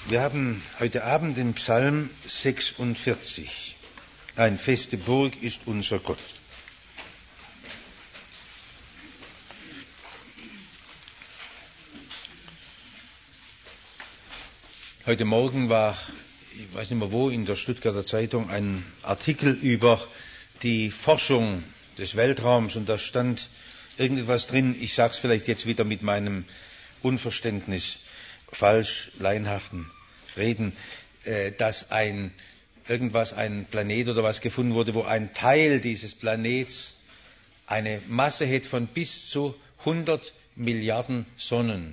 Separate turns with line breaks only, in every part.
Wir haben heute Abend den Psalm 46. Ein feste Burg ist unser Gott. Heute Morgen war, ich weiß nicht mehr wo, in der Stuttgarter Zeitung ein Artikel über die Forschung des Weltraums und da stand irgendetwas drin, ich sage es vielleicht jetzt wieder mit meinem Unverständnis, falsch, laienhaften Reden, dass ein Planet oder was gefunden wurde, wo ein Teil dieses Planets eine Masse hätte von bis zu 100 Milliarden Sonnen.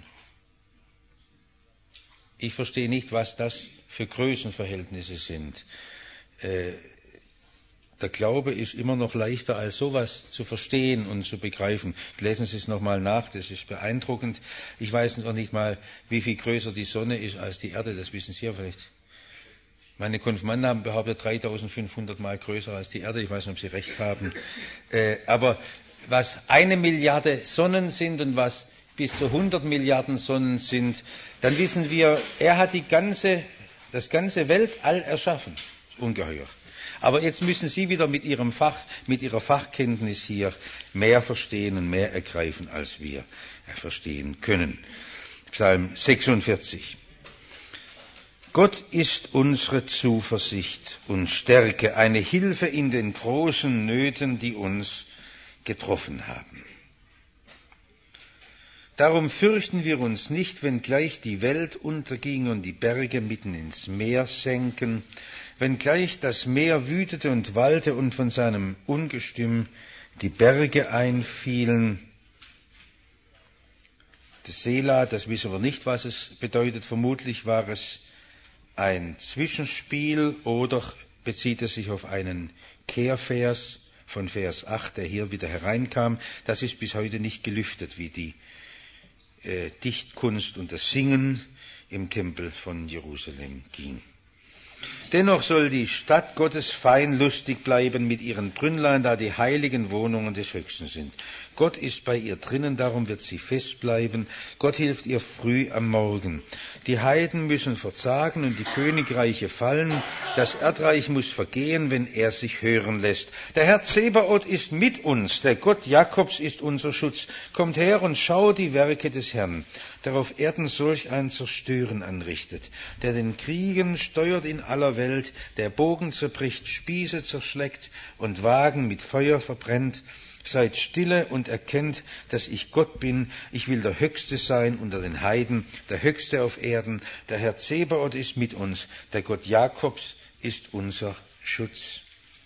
Ich verstehe nicht, was das für Größenverhältnisse sind. Der Glaube ist immer noch leichter, als sowas zu verstehen und zu begreifen. Lesen Sie es nochmal nach, das ist beeindruckend. Ich weiß noch nicht mal, wie viel größer die Sonne ist als die Erde, das wissen Sie ja vielleicht. Meine Konfirmanden haben behauptet, 3500 Mal größer als die Erde, ich weiß nicht, ob Sie recht haben. Aber was 1 Milliarde Sonnen sind und was bis zu 100 Milliarden Sonnen sind, dann wissen wir, er hat das ganze Weltall erschaffen. Ungeheuer. Aber jetzt müssen Sie wieder mit Ihrer Fachkenntnis hier mehr verstehen und mehr ergreifen, als wir verstehen können. Psalm 46. Gott ist unsere Zuversicht und Stärke, eine Hilfe in den großen Nöten, die uns getroffen haben. Darum fürchten wir uns nicht, wenngleich die Welt unterging und die Berge mitten ins Meer senken, wenngleich das Meer wütete und wallte und von seinem Ungestüm die Berge einfielen. Das Selah, das wissen wir nicht, was es bedeutet. Vermutlich war es ein Zwischenspiel oder bezieht es sich auf einen Kehrvers von Vers 8, der hier wieder hereinkam. Das ist bis heute nicht gelüftet, wie die Dichtkunst und das Singen im Tempel von Jerusalem ging. Dennoch soll die Stadt Gottes fein lustig bleiben mit ihren Brünnlein, da die heiligen Wohnungen des Höchsten sind. Gott ist bei ihr drinnen, darum wird sie fest bleiben. Gott hilft ihr früh am Morgen. Die Heiden müssen verzagen und die Königreiche fallen. Das Erdreich muss vergehen, wenn er sich hören lässt. Der Herr Zebaoth ist mit uns, der Gott Jakobs ist unser Schutz. Kommt her und schaut die Werke des Herrn, der auf Erden solch ein Zerstören anrichtet, der den Kriegen steuert in aller Welt, der Bogen zerbricht, Spieße zerschlägt und Wagen mit Feuer verbrennt. Seid stille und erkennt, dass ich Gott bin. Ich will der Höchste sein unter den Heiden, der Höchste auf Erden. Der Herr Zebaoth ist mit uns. Der Gott Jakobs ist unser Schutz.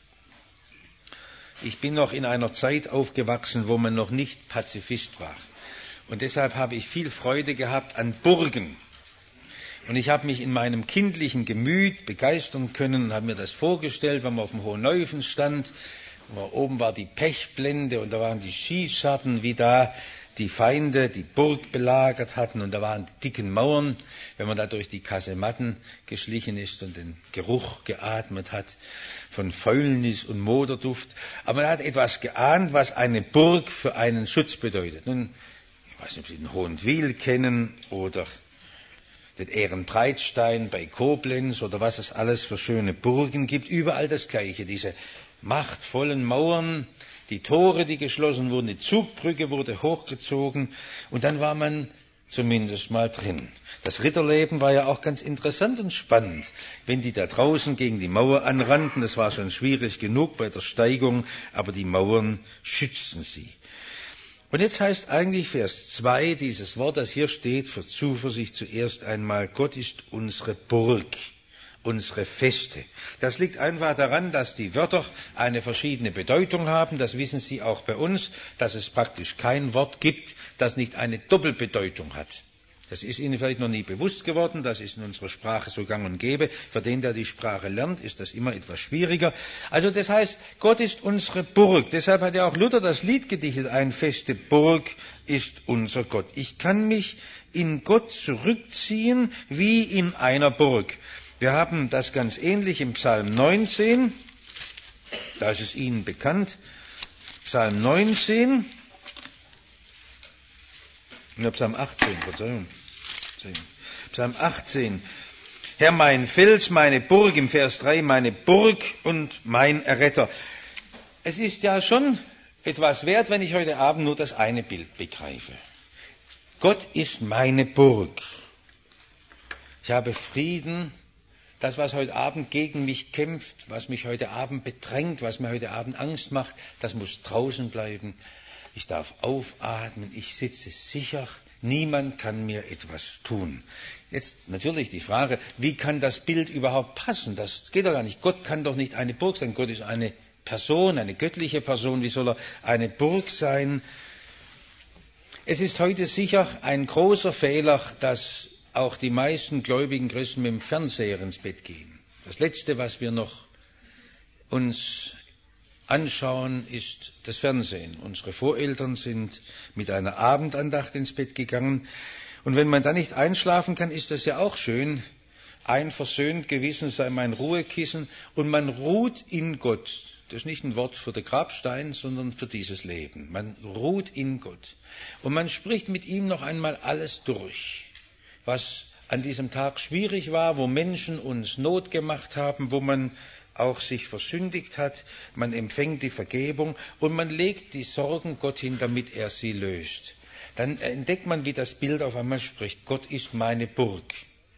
Ich bin noch in einer Zeit aufgewachsen, wo man noch nicht Pazifist war. Und deshalb habe ich viel Freude gehabt an Burgen. Und ich habe mich in meinem kindlichen Gemüt begeistern können und habe mir das vorgestellt, wenn man auf dem Hohen Neufen stand. Oben war die Pechblende und da waren die Schießscharten, wie da die Feinde die Burg belagert hatten und da waren die dicken Mauern, wenn man da durch die Kasematten geschlichen ist und den Geruch geatmet hat von Fäulnis und Moderduft. Aber man hat etwas geahnt, was eine Burg für einen Schutz bedeutet. Nun, ich weiß nicht, ob Sie den Hohenwil kennen oder den Ehrenbreitstein bei Koblenz oder was es alles für schöne Burgen gibt. Überall das Gleiche, diese machtvollen Mauern, die Tore, die geschlossen wurden, die Zugbrücke wurde hochgezogen und dann war man zumindest mal drin. Das Ritterleben war ja auch ganz interessant und spannend. Wenn die da draußen gegen die Mauer anrannten, das war schon schwierig genug bei der Steigung, aber die Mauern schützten sie. Und jetzt heißt eigentlich Vers 2 dieses Wort, das hier steht, für Zuversicht zuerst einmal, Gott ist unsere Burg, unsere Feste. Das liegt einfach daran, dass die Wörter eine verschiedene Bedeutung haben. Das wissen Sie auch bei uns, dass es praktisch kein Wort gibt, das nicht eine Doppelbedeutung hat. Das ist Ihnen vielleicht noch nie bewusst geworden, das ist in unserer Sprache so gang und gäbe. Für den, der die Sprache lernt, ist das immer etwas schwieriger. Also das heißt, Gott ist unsere Burg. Deshalb hat ja auch Luther das Lied gedichtet, eine feste Burg ist unser Gott. Ich kann mich in Gott zurückziehen wie in einer Burg. Wir haben das ganz ähnlich im Psalm 19, da ist es Ihnen bekannt, Psalm 19, Psalm 18, Verzeihung. Psalm 18. Herr, mein Fels, meine Burg, im Vers 3, meine Burg und mein Erretter. Es ist ja schon etwas wert, wenn ich heute Abend nur das eine Bild begreife. Gott ist meine Burg. Ich habe Frieden. Das, was heute Abend gegen mich kämpft, was mich heute Abend bedrängt, was mir heute Abend Angst macht, das muss draußen bleiben. Ich darf aufatmen, ich sitze sicher, niemand kann mir etwas tun. Jetzt natürlich die Frage, wie kann das Bild überhaupt passen? Das geht doch gar nicht. Gott kann doch nicht eine Burg sein. Gott ist eine Person, eine göttliche Person. Wie soll er eine Burg sein? Es ist heute sicher ein großer Fehler, dass auch die meisten gläubigen Christen mit dem Fernseher ins Bett gehen. Das Letzte, was wir noch uns anschauen, ist das Fernsehen. Unsere Voreltern sind mit einer Abendandacht ins Bett gegangen. Und wenn man da nicht einschlafen kann, ist das ja auch schön. Ein versöhnt Gewissen sei mein Ruhekissen. Und man ruht in Gott. Das ist nicht ein Wort für den Grabstein, sondern für dieses Leben. Man ruht in Gott. Und man spricht mit ihm noch einmal alles durch, was an diesem Tag schwierig war, wo Menschen uns Not gemacht haben, wo man auch sich versündigt hat, man empfängt die Vergebung und man legt die Sorgen Gott hin, damit er sie löst. Dann entdeckt man, wie das Bild auf einmal spricht. Gott ist meine Burg.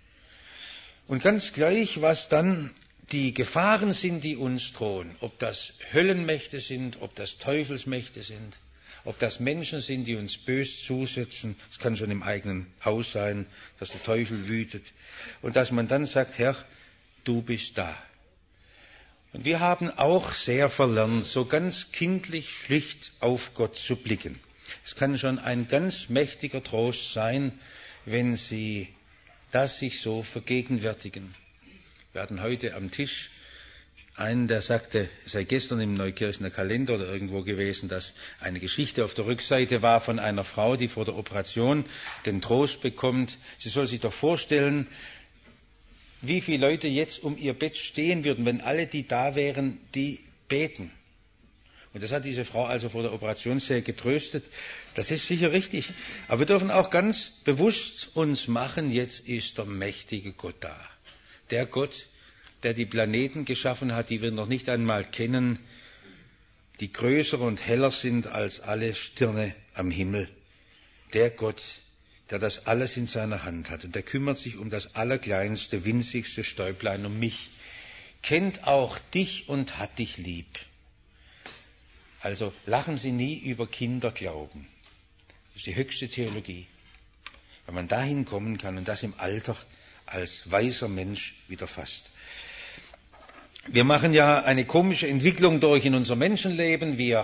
Und ganz gleich, was dann die Gefahren sind, die uns drohen, ob das Höllenmächte sind, ob das Teufelsmächte sind, ob das Menschen sind, die uns bös zusetzen, es kann schon im eigenen Haus sein, dass der Teufel wütet, und dass man dann sagt, Herr, du bist da. Und wir haben auch sehr verlernt, so ganz kindlich schlicht auf Gott zu blicken. Es kann schon ein ganz mächtiger Trost sein, wenn Sie das sich so vergegenwärtigen. Wir hatten heute am Tisch einen, der sagte, es sei gestern im Neukirchener Kalender oder irgendwo gewesen, dass eine Geschichte auf der Rückseite war von einer Frau, die vor der Operation den Trost bekommt. Sie soll sich doch vorstellen, wie viele Leute jetzt um ihr Bett stehen würden, wenn alle, die da wären, die beten. Und das hat diese Frau also vor der Operation sehr getröstet. Das ist sicher richtig. Aber wir dürfen auch ganz bewusst uns machen, jetzt ist der mächtige Gott da. Der Gott, der die Planeten geschaffen hat, die wir noch nicht einmal kennen, die größer und heller sind als alle Stirne am Himmel. Der Gott, der das alles in seiner Hand hat. Und der kümmert sich um das allerkleinste, winzigste Stäublein, um mich. Kennt auch dich und hat dich lieb. Also lachen Sie nie über Kinderglauben. Das ist die höchste Theologie. Wenn man dahin kommen kann und das im Alter als weiser Mensch wieder fasst. Wir machen ja eine komische Entwicklung durch in unser Menschenleben. Wir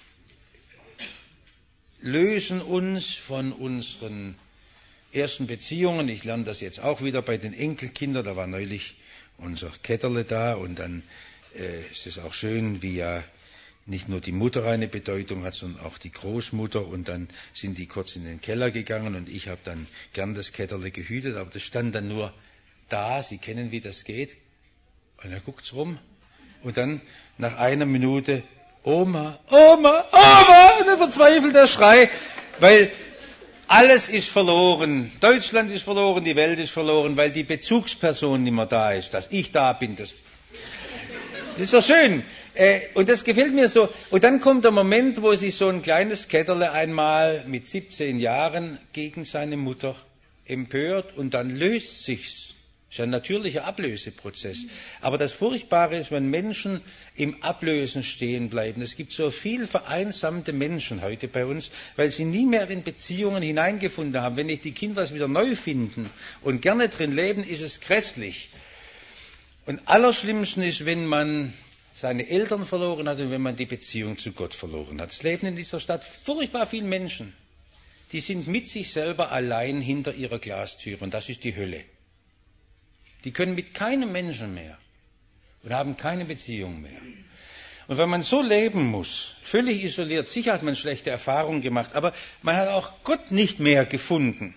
lösen uns von unseren ersten Beziehungen. Ich lerne das jetzt auch wieder bei den Enkelkindern. Da war neulich unser Ketterle da und dann ist es auch schön, wie ja nicht nur die Mutter eine Bedeutung hat, sondern auch die Großmutter. Und dann sind die kurz in den Keller gegangen und ich habe dann gern das Ketterle gehütet, aber das stand dann nur da. Sie kennen, wie das geht. Und er guckt's rum und dann nach einer Minute Oma, Oma, Oma, und ein verzweifelter Schrei, weil alles ist verloren. Deutschland ist verloren, die Welt ist verloren, weil die Bezugsperson nicht mehr da ist. Dass ich da bin, das ist doch schön. Und das gefällt mir so. Und dann kommt der Moment, wo sich so ein kleines Ketterle einmal mit 17 Jahren gegen seine Mutter empört und dann löst sich's. Das ist ein natürlicher Ablöseprozess. Aber das Furchtbare ist, wenn Menschen im Ablösen stehen bleiben. Es gibt so viel vereinsamte Menschen heute bei uns, weil sie nie mehr in Beziehungen hineingefunden haben. Wenn nicht die Kinder es wieder neu finden und gerne drin leben, ist es grässlich. Und allerschlimmsten ist, wenn man seine Eltern verloren hat und wenn man die Beziehung zu Gott verloren hat. Es leben in dieser Stadt furchtbar viele Menschen, die sind mit sich selber allein hinter ihrer Glastür und das ist die Hölle. Die können mit keinem Menschen mehr und haben keine Beziehung mehr. Und wenn man so leben muss, völlig isoliert, sicher hat man schlechte Erfahrungen gemacht, aber man hat auch Gott nicht mehr gefunden.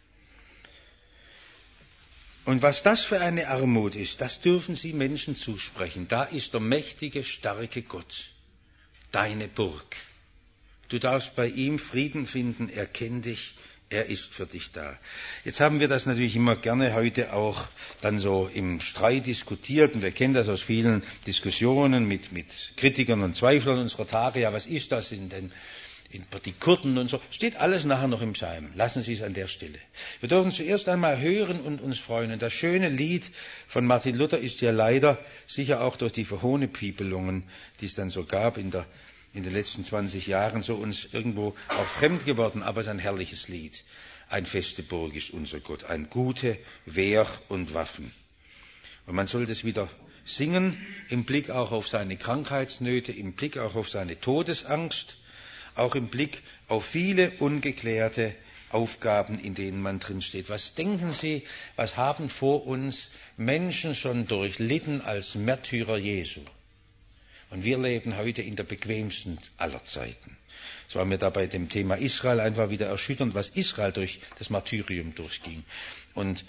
Und was das für eine Armut ist, das dürfen Sie Menschen zusprechen. Da ist der mächtige, starke Gott, deine Burg. Du darfst bei ihm Frieden finden, er kennt dich, Er ist für dich da. Jetzt haben wir das natürlich immer gerne heute auch dann so im Streit diskutiert. Und wir kennen das aus vielen Diskussionen mit Kritikern und Zweiflern unserer Tage. Ja, was ist das denn? Die Kurden und so. Steht alles nachher noch im Psalm. Lassen Sie es an der Stelle. Wir dürfen zuerst einmal hören und uns freuen. Und das schöne Lied von Martin Luther ist ja leider sicher auch durch die Verhohnepiepelungen, die es dann so gab in den letzten 20 Jahren, so uns irgendwo auch fremd geworden. Aber es ist ein herrliches Lied. Ein feste Burg ist unser Gott. Ein gute Wehr und Waffen. Und man soll das wieder singen, im Blick auch auf seine Krankheitsnöte, im Blick auch auf seine Todesangst, auch im Blick auf viele ungeklärte Aufgaben, in denen man drinsteht. Was denken Sie, was haben vor uns Menschen schon durchlitten als Märtyrer Jesu? Und wir leben heute in der bequemsten aller Zeiten. Es war mir da bei dem Thema Israel einfach wieder erschütternd, was Israel durch das Martyrium durchging. Und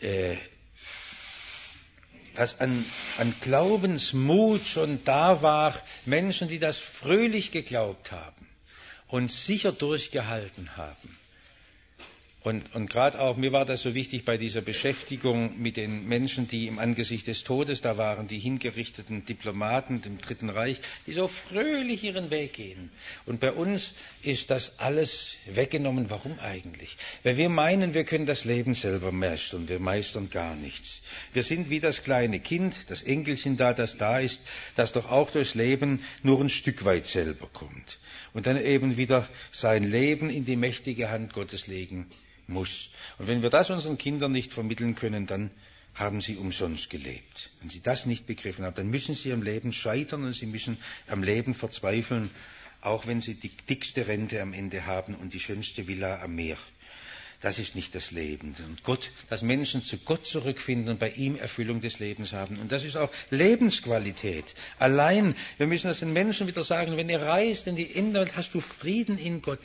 was an Glaubensmut schon da war, Menschen, die das fröhlich geglaubt haben und sicher durchgehalten haben. Und gerade auch, mir war das so wichtig bei dieser Beschäftigung mit den Menschen, die im Angesicht des Todes da waren, die hingerichteten Diplomaten im Dritten Reich, die so fröhlich ihren Weg gehen. Und bei uns ist das alles weggenommen. Warum eigentlich? Weil wir meinen, wir können das Leben selber meistern. Wir meistern gar nichts. Wir sind wie das kleine Kind, das Enkelchen das da ist, das doch auch durchs Leben nur ein Stück weit selber kommt. Und dann eben wieder sein Leben in die mächtige Hand Gottes legen muss. Und wenn wir das unseren Kindern nicht vermitteln können, dann haben sie umsonst gelebt. Wenn sie das nicht begriffen haben, dann müssen sie am Leben scheitern und sie müssen am Leben verzweifeln, auch wenn sie die dickste Rente am Ende haben und die schönste Villa am Meer. Das ist nicht das Leben. Und Gott, dass Menschen zu Gott zurückfinden und bei ihm Erfüllung des Lebens haben. Und das ist auch Lebensqualität. Allein, wir müssen das den Menschen wieder sagen, wenn ihr reist in die Innenwelt, hast du Frieden in Gott.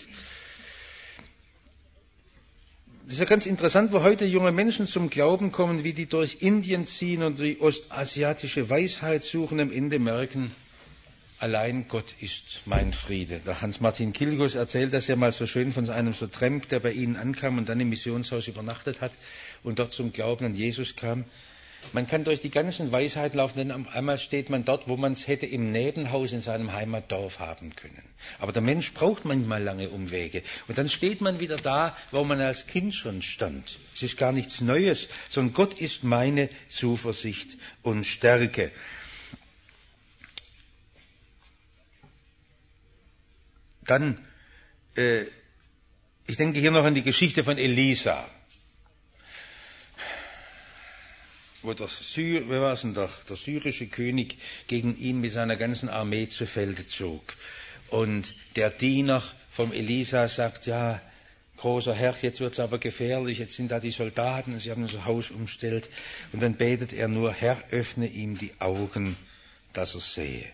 Das ist ja ganz interessant, wo heute junge Menschen zum Glauben kommen, wie die durch Indien ziehen und die ostasiatische Weisheit suchen, am Ende merken, allein Gott ist mein Friede. Der Hans-Martin Kilgus erzählt das ja mal so schön von einem so Tramp, der bei ihnen ankam und dann im Missionshaus übernachtet hat und dort zum Glauben an Jesus kam. Man kann durch die ganzen Weisheiten laufen, denn auf einmal steht man dort, wo man es hätte im Nebenhaus in seinem Heimatdorf haben können. Aber der Mensch braucht manchmal lange Umwege. Und dann steht man wieder da, wo man als Kind schon stand. Es ist gar nichts Neues, sondern Gott ist meine Zuversicht und Stärke. Dann, ich denke hier noch an die Geschichte von Elisa. Wo der syrische König gegen ihn mit seiner ganzen Armee zu Felde zog. Und der Diener vom Elisa sagt, ja, großer Herr, jetzt wird's aber gefährlich, jetzt sind da die Soldaten und sie haben unser Haus umstellt. Und dann betet er nur, Herr, öffne ihm die Augen, dass er sehe.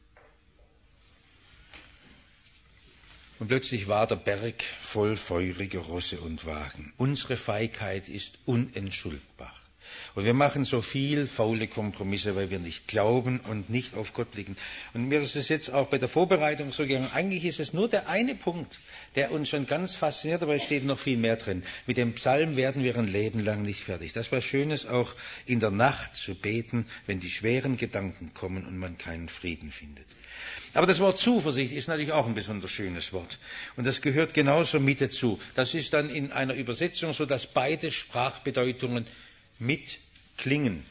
Und plötzlich war der Berg voll feuriger Rosse und Wagen. Unsere Feigheit ist unentschuldbar. Und wir machen so viel faule Kompromisse, weil wir nicht glauben und nicht auf Gott blicken. Und mir ist es jetzt auch bei der Vorbereitung so gegangen, eigentlich ist es nur der eine Punkt, der uns schon ganz fasziniert, aber es steht noch viel mehr drin. Mit dem Psalm werden wir ein Leben lang nicht fertig. Das war Schönes auch in der Nacht zu beten, wenn die schweren Gedanken kommen und man keinen Frieden findet. Aber das Wort Zuversicht ist natürlich auch ein besonders schönes Wort. Und das gehört genauso mit dazu. Das ist dann in einer Übersetzung so, dass beide Sprachbedeutungen mitklingen.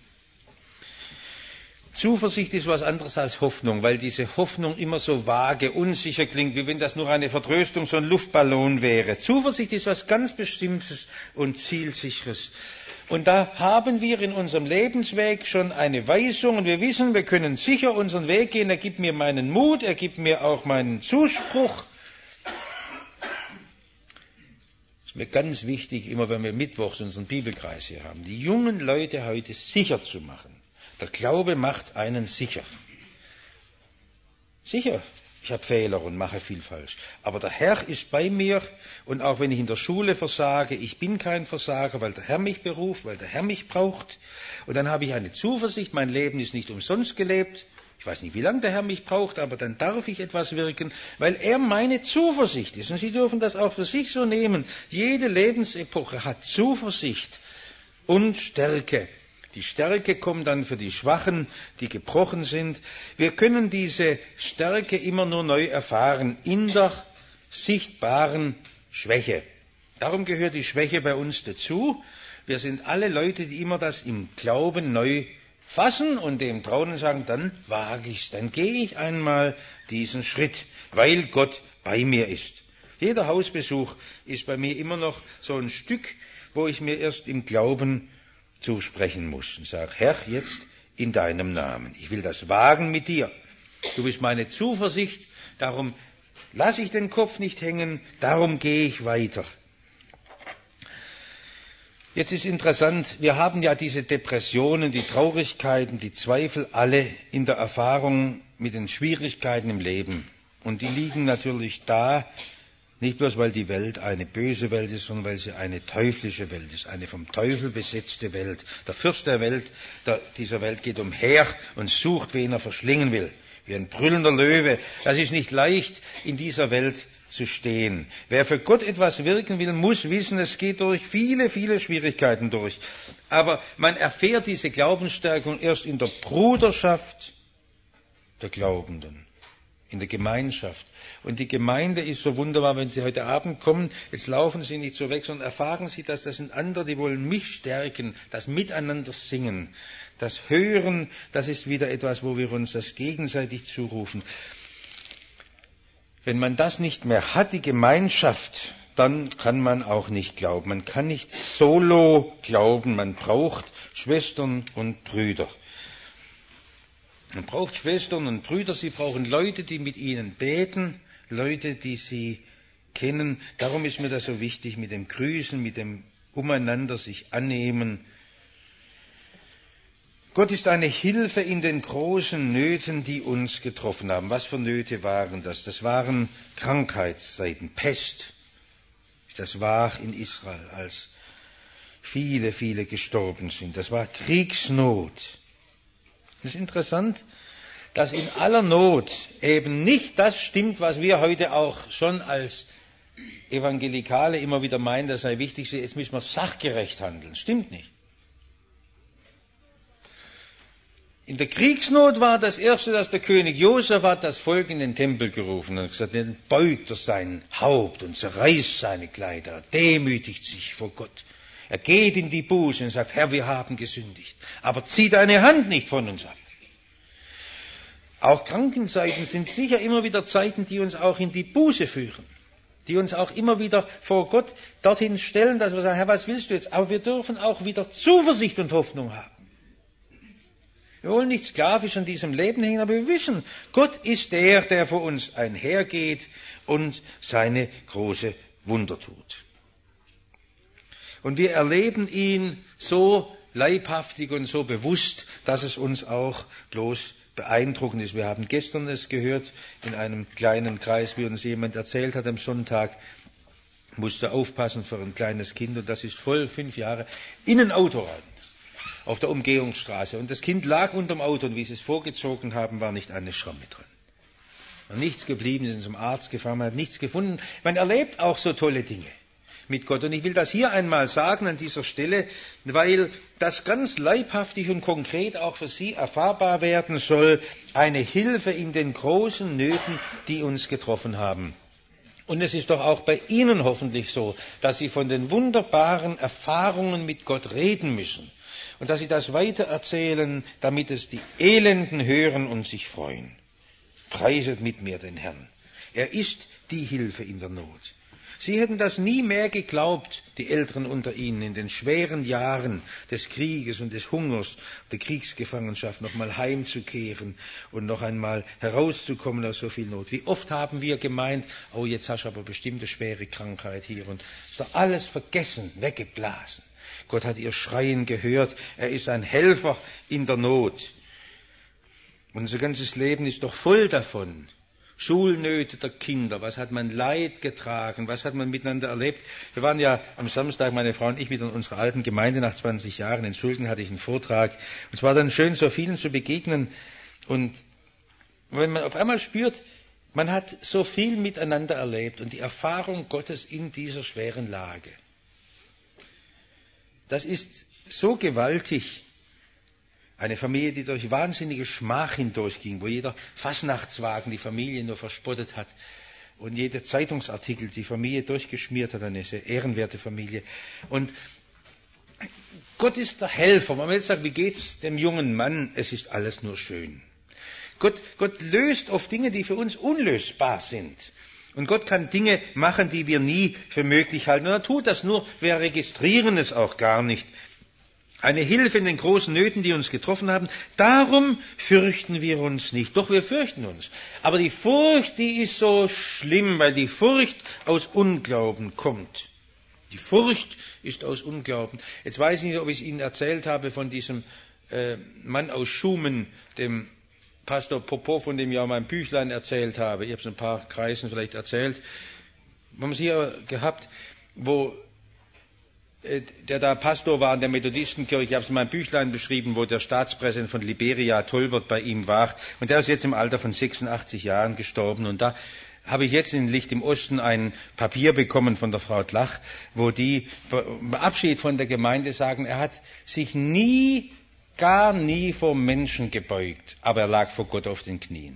Zuversicht ist was anderes als Hoffnung, weil diese Hoffnung immer so vage, unsicher klingt, wie wenn das nur eine Vertröstung, so ein Luftballon wäre. Zuversicht ist was ganz Bestimmtes und Zielsicheres. Und da haben wir in unserem Lebensweg schon eine Weisung und wir wissen, wir können sicher unseren Weg gehen. Er gibt mir meinen Mut, er gibt mir auch meinen Zuspruch. Das ist mir ganz wichtig, immer wenn wir mittwochs unseren Bibelkreis hier haben, die jungen Leute heute sicher zu machen. Der Glaube macht einen sicher. Sicher. Ich habe Fehler und mache viel falsch. Aber der Herr ist bei mir und auch wenn ich in der Schule versage, ich bin kein Versager, weil der Herr mich beruft, weil der Herr mich braucht. Und dann habe ich eine Zuversicht, mein Leben ist nicht umsonst gelebt. Ich weiß nicht, wie lange der Herr mich braucht, aber dann darf ich etwas wirken, weil er meine Zuversicht ist. Und Sie dürfen das auch für sich so nehmen. Jede Lebensepoche hat Zuversicht und Stärke. Die Stärke kommt dann für die Schwachen, die gebrochen sind. Wir können diese Stärke immer nur neu erfahren in der sichtbaren Schwäche. Darum gehört die Schwäche bei uns dazu. Wir sind alle Leute, die immer das im Glauben neu fassen und dem trauen und sagen, dann wage ich's, dann gehe ich einmal diesen Schritt, weil Gott bei mir ist. Jeder Hausbesuch ist bei mir immer noch so ein Stück, wo ich mir erst im Glauben zusprechen muss und sage, Herr, jetzt in deinem Namen. Ich will das wagen mit dir. Du bist meine Zuversicht, darum lasse ich den Kopf nicht hängen, darum gehe ich weiter. Jetzt ist interessant, wir haben ja diese Depressionen, die Traurigkeiten, die Zweifel alle in der Erfahrung mit den Schwierigkeiten im Leben. Und die liegen natürlich da, nicht bloß weil die Welt eine böse Welt ist, sondern weil sie eine teuflische Welt ist, eine vom Teufel besetzte Welt. Der Fürst der Welt, dieser Welt geht umher und sucht, wen er verschlingen will. Wie ein brüllender Löwe. Das ist nicht leicht, in dieser Welt zu stehen. Wer für Gott etwas wirken will, muss wissen, es geht durch viele, viele Schwierigkeiten durch. Aber man erfährt diese Glaubensstärkung erst in der Bruderschaft der Glaubenden, in der Gemeinschaft. Und die Gemeinde ist so wunderbar, wenn Sie heute Abend kommen, jetzt laufen Sie nicht so weg, sondern erfahren Sie, dass das sind andere, die wollen mich stärken, das Miteinander singen, das Hören, das ist wieder etwas, wo wir uns das gegenseitig zurufen. Wenn man das nicht mehr hat, die Gemeinschaft, dann kann man auch nicht glauben. Man kann nicht solo glauben, man braucht Schwestern und Brüder. Man braucht Schwestern und Brüder, sie brauchen Leute, die mit ihnen beten, Leute, die sie kennen. Darum ist mir das so wichtig mit dem Grüßen, mit dem Umeinander sich annehmen. Gott ist eine Hilfe in den großen Nöten, die uns getroffen haben. Was für Nöte waren das? Das waren Krankheitszeiten, Pest. Das war in Israel, als viele, viele gestorben sind. Das war Kriegsnot. Es ist interessant, dass in aller Not eben nicht das stimmt, was wir heute auch schon als Evangelikale immer wieder meinen, das sei wichtig, jetzt müssen wir sachgerecht handeln. Stimmt nicht. In der Kriegsnot war das Erste, dass der König Josaphat das Volk in den Tempel gerufen hat und gesagt, dann beugt er sein Haupt und zerreißt seine Kleider, er demütigt sich vor Gott. Er geht in die Buße und sagt, Herr, wir haben gesündigt, aber zieh deine Hand nicht von uns ab. Auch Krankenzeiten sind sicher immer wieder Zeiten, die uns auch in die Buße führen, die uns auch immer wieder vor Gott dorthin stellen, dass wir sagen, Herr, was willst du jetzt? Aber wir dürfen auch wieder Zuversicht und Hoffnung haben. Wir wollen nicht sklavisch an diesem Leben hängen, aber wir wissen, Gott ist der vor uns einhergeht und seine große Wunder tut. Und wir erleben ihn so leibhaftig und so bewusst, dass es uns auch bloß beeindruckend ist. Wir haben gestern es gehört, in einem kleinen Kreis, wie uns jemand erzählt hat am Sonntag, musste aufpassen für ein kleines Kind, und das ist voll 5 Jahre, in ein Auto rein. Auf der Umgehungsstraße. Und das Kind lag unterm Auto, und wie sie es vorgezogen haben, war nicht eine Schramme drin. Und nichts geblieben, sie sind zum Arzt gefahren, man hat nichts gefunden. Man erlebt auch so tolle Dinge mit Gott. Und ich will das hier einmal sagen an dieser Stelle, weil das ganz leibhaftig und konkret auch für Sie erfahrbar werden soll. Eine Hilfe in den großen Nöten, die uns getroffen haben. Und es ist doch auch bei Ihnen hoffentlich so, dass Sie von den wunderbaren Erfahrungen mit Gott reden müssen. Und dass Sie das weitererzählen, damit es die Elenden hören und sich freuen. Preiset mit mir den Herrn. Er ist die Hilfe in der Not. Sie hätten das nie mehr geglaubt, die Älteren unter Ihnen, in den schweren Jahren des Krieges und des Hungers, der Kriegsgefangenschaft, noch mal heimzukehren und noch einmal herauszukommen aus so viel Not. Wie oft haben wir gemeint, oh, jetzt hast du aber bestimmt eine schwere Krankheit hier, und ist doch alles vergessen, weggeblasen. Gott hat ihr Schreien gehört, er ist ein Helfer in der Not. Unser ganzes Leben ist doch voll davon. Schulnöte der Kinder, was hat man Leid getragen, was hat man miteinander erlebt. Wir waren ja am Samstag, meine Frau und ich, mit unserer alten Gemeinde nach 20 Jahren in Sulgen, hatte ich einen Vortrag. Und es war dann schön, so vielen zu begegnen. Und Und wenn man auf einmal spürt, man hat so viel miteinander erlebt und die Erfahrung Gottes in dieser schweren Lage, das ist so gewaltig. Eine Familie, die durch wahnsinnige Schmach hindurchging, wo jeder Fastnachtswagen die Familie nur verspottet hat und jeder Zeitungsartikel die Familie durchgeschmiert hat, eine sehr ehrenwerte Familie. Und Gott ist der Helfer. Man will jetzt sagen, wie geht's dem jungen Mann? Es ist alles nur schön. Gott löst oft Dinge, die für uns unlösbar sind. Und Gott kann Dinge machen, die wir nie für möglich halten. Und er tut das nur, wir registrieren es auch gar nicht. Eine Hilfe in den großen Nöten, die uns getroffen haben. Darum fürchten wir uns nicht. Doch wir fürchten uns. Aber die Furcht, die ist so schlimm, weil die Furcht aus Unglauben kommt. Die Furcht ist aus Unglauben. Jetzt weiß ich nicht, ob ich Ihnen erzählt habe von diesem Mann aus Schumen, dem Pastor Popov, von dem ich auch mein Büchlein erzählt habe. Ich habe es in ein paar Kreisen vielleicht erzählt. Wir haben es hier gehabt, wo der da Pastor war in der Methodistenkirche. Ich habe es in meinem Büchlein beschrieben, wo der Staatspräsident von Liberia, Tolbert, bei ihm war. Und der ist jetzt im Alter von 86 Jahren gestorben. Und da habe ich jetzt in Licht im Osten ein Papier bekommen von der Frau Tlach, wo die im Abschied von der Gemeinde sagen, er hat sich gar nie vor Menschen gebeugt, aber er lag vor Gott auf den Knien.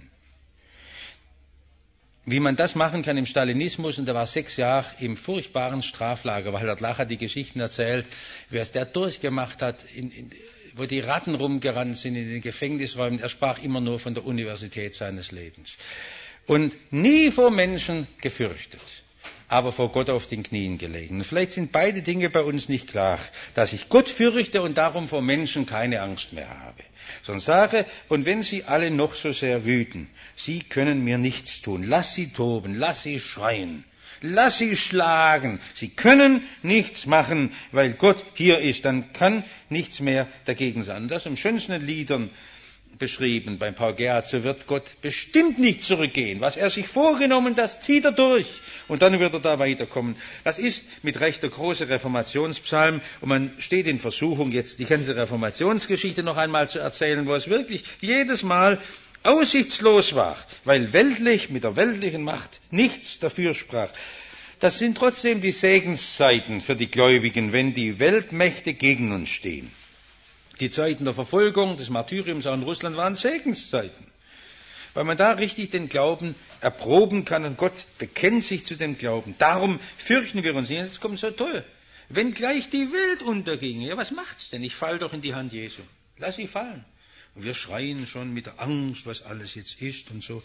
Wie man das machen kann im Stalinismus, und er war 6 Jahre im furchtbaren Straflager, weil Tlach hat die Geschichten erzählt, wie er es der durchgemacht hat, wo die Ratten rumgerannt sind in den Gefängnisräumen. Er sprach immer nur von der Universität seines Lebens. Und nie vor Menschen gefürchtet, aber vor Gott auf den Knien gelegen. Und vielleicht sind beide Dinge bei uns nicht klar, dass ich Gott fürchte und darum vor Menschen keine Angst mehr habe. Sondern sage, und wenn sie alle noch so sehr wüten, sie können mir nichts tun. Lass sie toben, lass sie schreien, lass sie schlagen. Sie können nichts machen, weil Gott hier ist. Dann kann nichts mehr dagegen sein. Das im schönsten Liedern beschrieben bei Paul Gerhardt, so wird Gott bestimmt nicht zurückgehen. Was er sich vorgenommen, das zieht er durch. Und dann wird er da weiterkommen. Das ist mit Recht der große Reformationspsalm. Und man steht in Versuchung, jetzt die ganze Reformationsgeschichte noch einmal zu erzählen, wo es wirklich jedes Mal aussichtslos war, weil weltlich, mit der weltlichen Macht nichts dafür sprach. Das sind trotzdem die Segenszeiten für die Gläubigen, wenn die Weltmächte gegen uns stehen. Die Zeiten der Verfolgung, des Martyriums auch in Russland waren Segenszeiten, weil man da richtig den Glauben erproben kann und Gott bekennt sich zu dem Glauben. Darum fürchten wir uns nicht. Jetzt kommt so toll. Wenn gleich die Welt unterginge, ja, was macht's denn? Ich fall doch in die Hand Jesu. Lass sie fallen. Und wir schreien schon mit der Angst, was alles jetzt ist und so.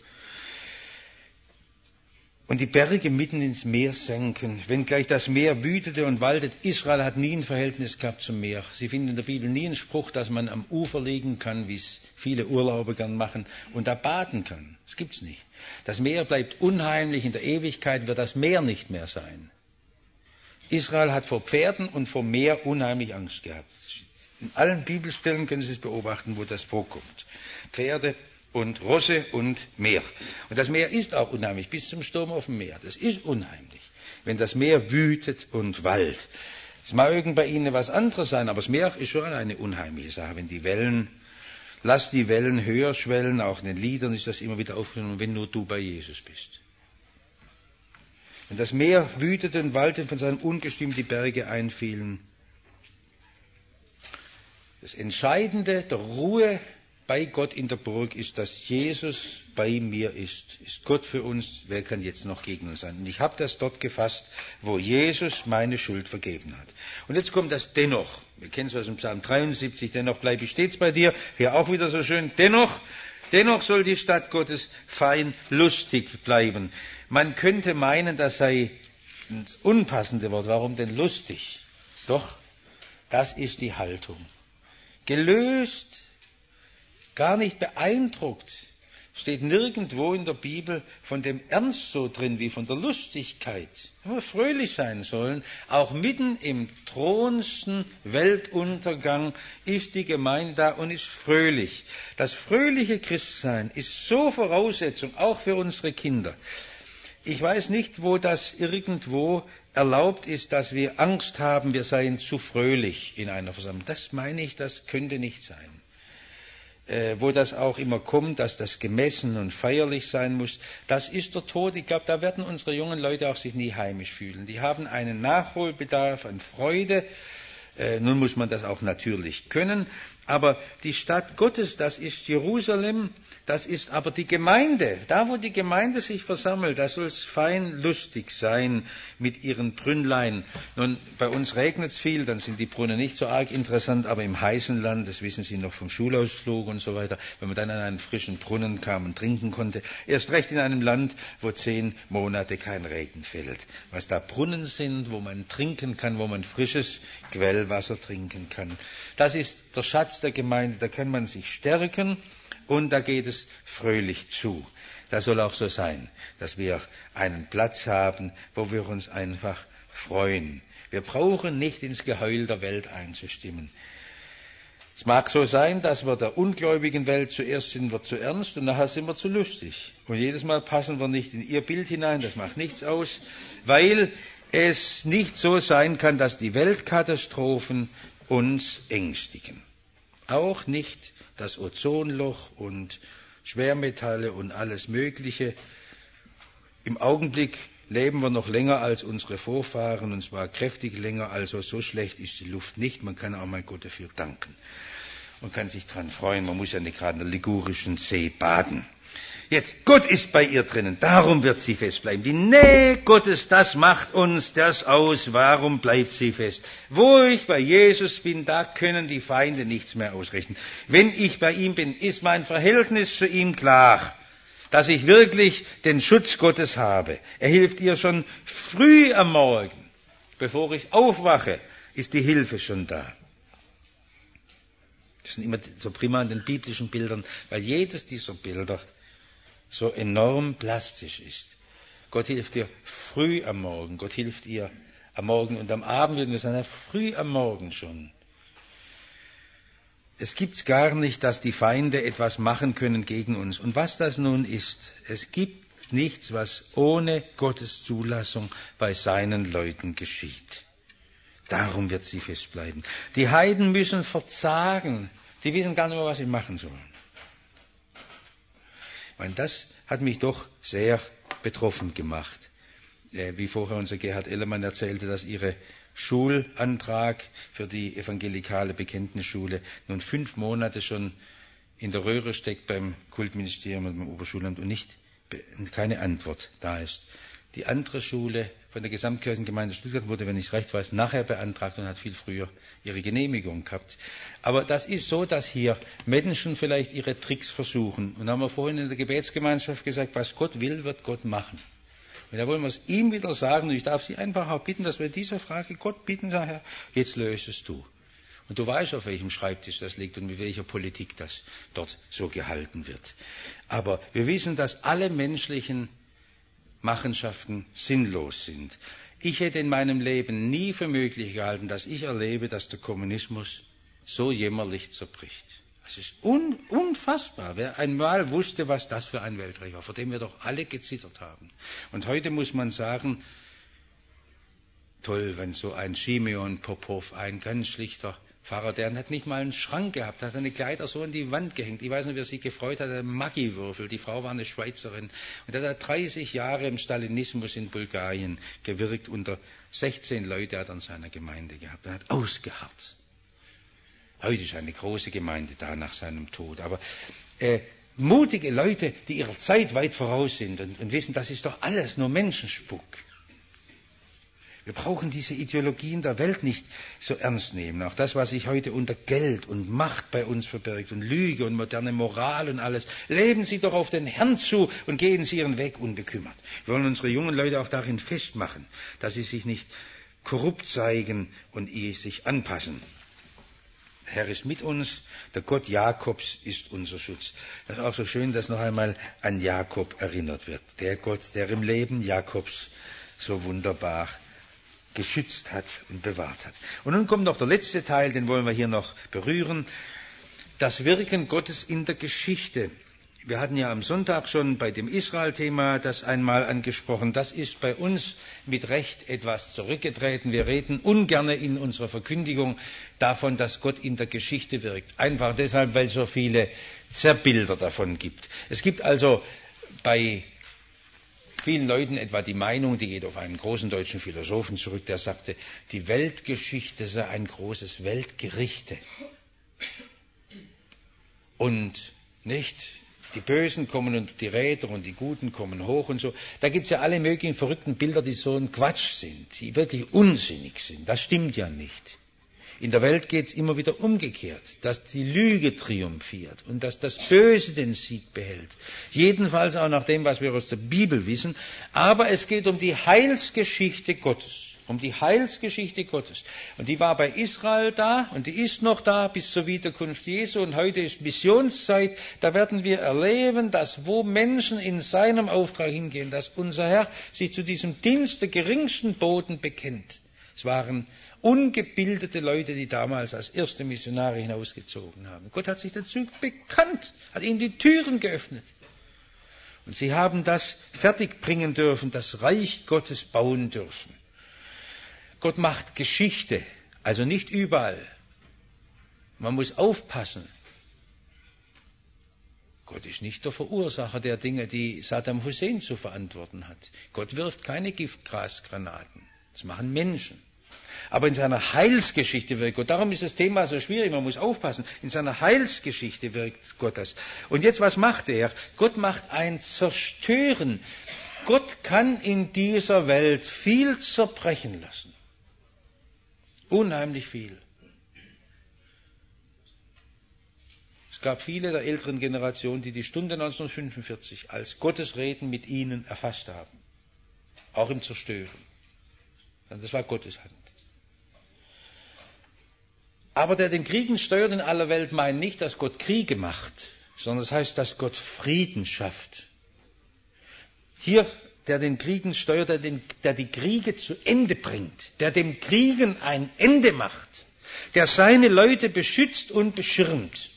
Und die Berge mitten ins Meer senken, wenn gleich das Meer wütete und waltet. Israel hat nie ein Verhältnis gehabt zum Meer. Sie finden in der Bibel nie einen Spruch, dass man am Ufer liegen kann, wie es viele Urlauber gern machen, und da baden kann. Das gibt's nicht. Das Meer bleibt unheimlich, in der Ewigkeit wird das Meer nicht mehr sein. Israel hat vor Pferden und vor Meer unheimlich Angst gehabt. In allen Bibelstellen können Sie es beobachten, wo das vorkommt. Pferde und Rosse und Meer. Und das Meer ist auch unheimlich, bis zum Sturm auf dem Meer. Das ist unheimlich, wenn das Meer wütet und wallt. Es mögen bei Ihnen was anderes sein, aber das Meer ist schon eine unheimliche Sache. Wenn die Wellen, lass die Wellen höher schwellen, auch in den Liedern ist das immer wieder aufgenommen, wenn nur du bei Jesus bist. Wenn das Meer wütete und waltete, von seinem Ungestüm die Berge einfielen. Das Entscheidende der Ruhe bei Gott in der Burg ist, dass Jesus bei mir ist. Ist Gott für uns, wer kann jetzt noch gegen uns sein? Und ich habe das dort gefasst, wo Jesus meine Schuld vergeben hat. Und jetzt kommt das Dennoch. Wir kennen es aus dem Psalm 73, dennoch bleibe ich stets bei dir. Hier auch wieder so schön, dennoch soll die Stadt Gottes fein lustig bleiben. Man könnte meinen, das sei das unpassende Wort. Warum denn lustig? Doch, das ist die Haltung. Gelöst, gar nicht beeindruckt, steht nirgendwo in der Bibel von dem Ernst so drin wie von der Lustigkeit. Wenn wir fröhlich sein sollen, auch mitten im drohendsten Weltuntergang ist die Gemeinde da und ist fröhlich. Das fröhliche Christsein ist so Voraussetzung, auch für unsere Kinder. Ich weiß nicht, wo das irgendwo erlaubt ist, dass wir Angst haben, wir seien zu fröhlich in einer Versammlung. Das meine ich, das könnte nicht sein. wo das auch immer kommt, dass das gemessen und feierlich sein muss, das ist der Tod. Ich glaube, da werden unsere jungen Leute auch sich nie heimisch fühlen. Die haben einen Nachholbedarf an Freude. Nun muss man das auch natürlich können. Aber die Stadt Gottes, das ist Jerusalem, das ist aber die Gemeinde. Da, wo die Gemeinde sich versammelt, da soll es fein lustig sein mit ihren Brünnlein. Nun, bei uns regnet es viel, dann sind die Brunnen nicht so arg interessant, aber im heißen Land, das wissen Sie noch vom Schulausflug und so weiter, wenn man dann an einen frischen Brunnen kam und trinken konnte, erst recht in einem Land, wo 10 Monate kein Regen fällt. Was da Brunnen sind, wo man trinken kann, wo man frisches Quellwasser trinken kann. Das ist der Schatz der Gemeinde, da kann man sich stärken und da geht es fröhlich zu. Das soll auch so sein, dass wir einen Platz haben, wo wir uns einfach freuen. Wir brauchen nicht ins Geheul der Welt einzustimmen. Es mag so sein, dass wir der ungläubigen Welt zuerst sind wir zu ernst und nachher sind wir zu lustig. Und jedes Mal passen wir nicht in ihr Bild hinein, das macht nichts aus, weil es nicht so sein kann, dass die Weltkatastrophen uns ängstigen. Auch nicht das Ozonloch und Schwermetalle und alles Mögliche. Im Augenblick leben wir noch länger als unsere Vorfahren, und zwar kräftig länger, also so schlecht ist die Luft nicht. Man kann auch mal Gott dafür danken. Man kann sich dran freuen, man muss ja nicht gerade in der Ligurischen See baden. Jetzt, Gott ist bei ihr drinnen, darum wird sie festbleiben. Die Nähe Gottes, das macht uns das aus, warum bleibt sie fest? Wo ich bei Jesus bin, da können die Feinde nichts mehr ausrichten. Wenn ich bei ihm bin, ist mein Verhältnis zu ihm klar, dass ich wirklich den Schutz Gottes habe. Er hilft ihr schon früh am Morgen, bevor ich aufwache, ist die Hilfe schon da. Das sind immer so prima an den biblischen Bildern, weil jedes dieser Bilder so enorm plastisch ist. Gott hilft ihr früh am Morgen, Gott hilft ihr am Morgen und am Abend, würden wir sagen, früh am Morgen schon. Es gibt gar nicht, dass die Feinde etwas machen können gegen uns. Und was das nun ist, es gibt nichts, was ohne Gottes Zulassung bei seinen Leuten geschieht. Darum wird sie festbleiben. Die Heiden müssen verzagen. Die wissen gar nicht mehr, was sie machen sollen. Ich meine, das hat mich doch sehr betroffen gemacht. Wie vorher unser Gerhard Ellermann erzählte, dass ihre Schulantrag für die evangelikale Bekenntnisschule nun 5 Monate schon in der Röhre steckt beim Kultministerium und beim Oberschulamt und keine Antwort da ist. Die andere Schule von der Gesamtkirchengemeinde Stuttgart wurde, wenn ich es recht weiß, nachher beantragt und hat viel früher ihre Genehmigung gehabt. Aber das ist so, dass hier Menschen vielleicht ihre Tricks versuchen. Und da haben wir vorhin in der Gebetsgemeinschaft gesagt, was Gott will, wird Gott machen. Und da wollen wir es ihm wieder sagen, und ich darf Sie einfach auch bitten, dass wir diese Frage Gott bitten, sagen, Herr, jetzt lösest du. Und du weißt, auf welchem Schreibtisch das liegt und mit welcher Politik das dort so gehalten wird. Aber wir wissen, dass alle menschlichen Machenschaften sinnlos sind. Ich hätte in meinem Leben nie für möglich gehalten, dass ich erlebe, dass der Kommunismus so jämmerlich zerbricht. Es ist unfassbar. Wer einmal wusste, was das für ein Weltreich war, vor dem wir doch alle gezittert haben. Und heute muss man sagen, toll, wenn so ein Simeon Popov, ein ganz schlichter Pfarrer, der hat nicht mal einen Schrank gehabt, hat seine Kleider so an die Wand gehängt. Ich weiß nicht, wer sich gefreut hat, der Maggi-Würfel, die Frau war eine Schweizerin. Und der hat 30 Jahre im Stalinismus in Bulgarien gewirkt, unter 16 Leute hat er in seiner Gemeinde gehabt. Er hat ausgeharrt. Heute ist eine große Gemeinde da nach seinem Tod. Aber mutige Leute, die ihrer Zeit weit voraus sind und wissen, das ist doch alles nur Menschenspuck. Wir brauchen diese Ideologien der Welt nicht so ernst nehmen. Auch das, was sich heute unter Geld und Macht bei uns verbirgt und Lüge und moderne Moral und alles. Leben Sie doch auf den Herrn zu und gehen Sie Ihren Weg unbekümmert. Wir wollen unsere jungen Leute auch darin festmachen, dass sie sich nicht korrupt zeigen und sich anpassen. Der Herr ist mit uns, der Gott Jakobs ist unser Schutz. Das ist auch so schön, dass noch einmal an Jakob erinnert wird. Der Gott, der im Leben Jakobs so wunderbar geschützt hat und bewahrt hat. Und nun kommt noch der letzte Teil, den wollen wir hier noch berühren. Das Wirken Gottes in der Geschichte. Wir hatten ja am Sonntag schon bei dem Israel-Thema das einmal angesprochen. Das ist bei uns mit Recht etwas zurückgetreten. Wir reden ungern in unserer Verkündigung davon, dass Gott in der Geschichte wirkt. Einfach deshalb, weil es so viele Zerrbilder davon gibt. Es gibt also bei vielen Leuten etwa die Meinung, die geht auf einen großen deutschen Philosophen zurück, der sagte, die Weltgeschichte sei ein großes Weltgerichte. Und nicht... Die Bösen kommen unter die Räder und die Guten kommen hoch und so. Da gibt es ja alle möglichen verrückten Bilder, die so ein Quatsch sind, die wirklich unsinnig sind. Das stimmt ja nicht. In der Welt geht es immer wieder umgekehrt, dass die Lüge triumphiert und dass das Böse den Sieg behält. Jedenfalls auch nach dem, was wir aus der Bibel wissen. Aber es geht um die Heilsgeschichte Gottes. Um die Heilsgeschichte Gottes. Und die war bei Israel da und die ist noch da bis zur Wiederkunft Jesu. Und heute ist Missionszeit. Da werden wir erleben, dass wo Menschen in seinem Auftrag hingehen, dass unser Herr sich zu diesem Dienst der geringsten Boten bekennt. Es waren ungebildete Leute, die damals als erste Missionare hinausgezogen haben. Gott hat sich dazu bekannt, hat ihnen die Türen geöffnet. Und sie haben das fertigbringen dürfen, das Reich Gottes bauen dürfen. Gott macht Geschichte, also nicht überall. Man muss aufpassen. Gott ist nicht der Verursacher der Dinge, die Saddam Hussein zu verantworten hat. Gott wirft keine Giftgasgranaten. Das machen Menschen. Aber in seiner Heilsgeschichte wirkt Gott. Darum ist das Thema so schwierig, man muss aufpassen. In seiner Heilsgeschichte wirkt Gott das. Und jetzt, was macht er? Gott macht ein Zerstören. Gott kann in dieser Welt viel zerbrechen lassen. Unheimlich viel. Es gab viele der älteren Generation, die die Stunde 1945 als Gottesreden mit ihnen erfasst haben. Auch im Zerstören. Das war Gottes Hand. Aber der den Kriegen steuert in aller Welt meint nicht, dass Gott Kriege macht, sondern das heißt, dass Gott Frieden schafft. Hier der den Kriegen steuert, der die Kriege zu Ende bringt, der dem Kriegen ein Ende macht, der seine Leute beschützt und beschirmt.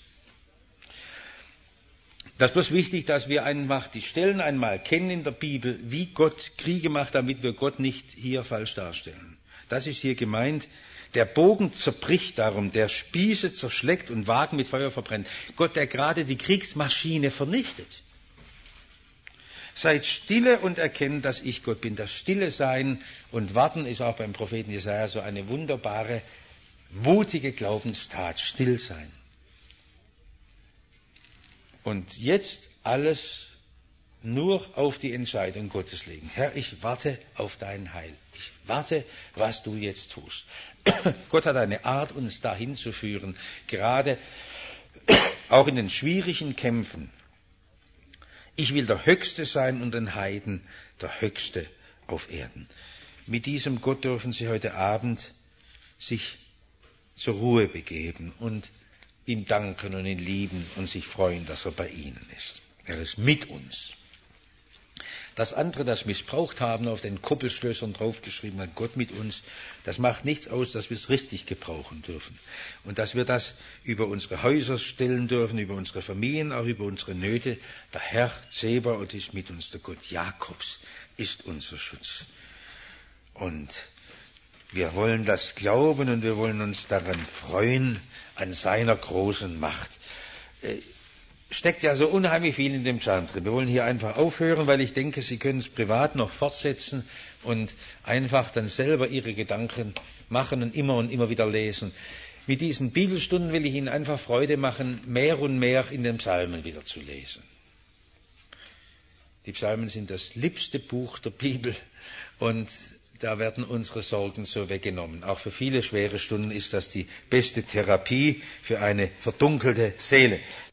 Das ist bloß wichtig, dass wir einfach die Stellen einmal kennen in der Bibel, wie Gott Kriege macht, damit wir Gott nicht hier falsch darstellen. Das ist hier gemeint. Der Bogen zerbricht darum, der Spieße zerschlägt und Wagen mit Feuer verbrennt. Gott, der gerade die Kriegsmaschine vernichtet. Seid stille und erkennt, dass ich Gott bin. Das Stille sein und Warten ist auch beim Propheten Jesaja so eine wunderbare, mutige Glaubenstat. Still sein. Und jetzt alles nur auf die Entscheidung Gottes legen. Herr, ich warte auf dein Heil. Ich warte, was du jetzt tust. Gott hat eine Art, uns dahin zu führen, gerade auch in den schwierigen Kämpfen. Ich will der Höchste sein und den Heiden der Höchste auf Erden. Mit diesem Gott dürfen Sie heute Abend sich zur Ruhe begeben und ihm danken und ihn lieben und sich freuen, dass er bei Ihnen ist. Er ist mit uns. Das andere, das missbraucht haben, auf den Koppelstößern draufgeschrieben hat, Gott mit uns, das macht nichts aus, dass wir es richtig gebrauchen dürfen. Und dass wir das über unsere Häuser stellen dürfen, über unsere Familien, auch über unsere Nöte. Der Herr Zebaoth ist mit uns, der Gott Jakobs ist unser Schutz. Und wir wollen das glauben und wir wollen uns daran freuen, an seiner großen Macht. Steckt ja so unheimlich viel in dem Psalm drin. Wir wollen hier einfach aufhören, weil ich denke, Sie können es privat noch fortsetzen und einfach dann selber Ihre Gedanken machen und immer wieder lesen. Mit diesen Bibelstunden will ich Ihnen einfach Freude machen, mehr und mehr in den Psalmen wieder zu lesen. Die Psalmen sind das liebste Buch der Bibel und da werden unsere Sorgen so weggenommen. Auch für viele schwere Stunden ist das die beste Therapie für eine verdunkelte Seele.